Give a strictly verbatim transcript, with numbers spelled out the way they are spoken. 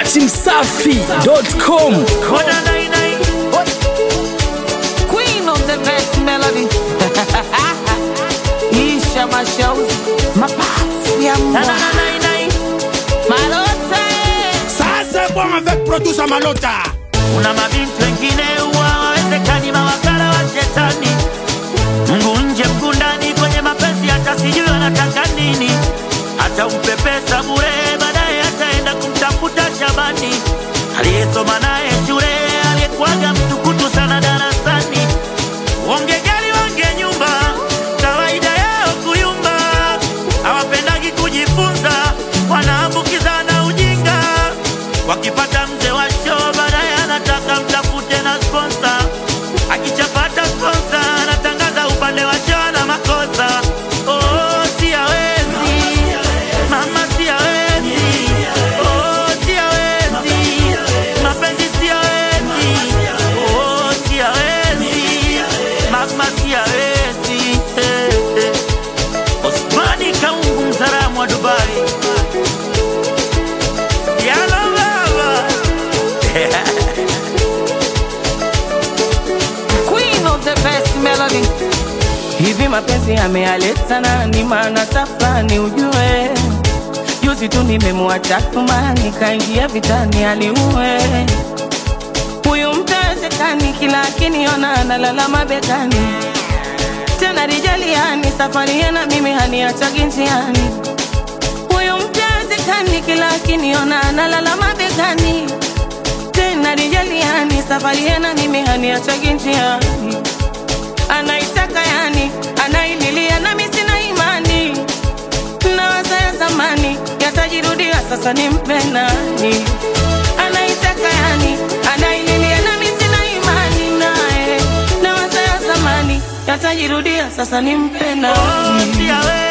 msafi dot com. Queen of the best melody. Isha mashows, mapafu ya mwa. Malota. Sasa bon avec producer Malota. Una mabintu wengine wawezekani mawakala wa shetani. Mungu nje Mungu ndani kwenye mapenzi hata sijui anataka nini. Hata umpe pesa bure baadaye ataenda kumtafuta Shabani. Aliyesoma naye shule aliyekuwaga mtukutu sana darasani. Wongejali wange nyumba kawaida yao kuyumba. Hawapendagi kujifunza wanaambukizana ujinga. Wakipata mzee wa show baadaye anataka mtafute na sponsor. Akichapata sponsor anatangaza upande wa show na makosa. Oh siawezi mama siawezi. Oh siawezi mapenzi siawezi. Oh siawezi mama siawezi. eh, eh. Osmani Kaungu Mzaramu wa Dubai. Yala baba. Queen of the best melody. Hivi mapenzi yamealeta nani maana tafani ujue. Juzi tu nimemwacha kumani kaingia vitani aliue. Huyu mtazekani kila akiniona analala mabegani. Tena rijaliani safari yana mimi haniachagi njiani. Huyu mtazekani kila akiniona analala mabegani. Tena rijaliani safari yana mimi haniachagi njiani. Anaitaka yani, anaililia na mimi sina imani. Na waza ya zamani, yatajirudia sasa nimpe nani. Anaitaka yani, anaililia na mimi sina imani nae. Na waza ya zamani, yatajirudia sasa nimpe nani. Oh siawezi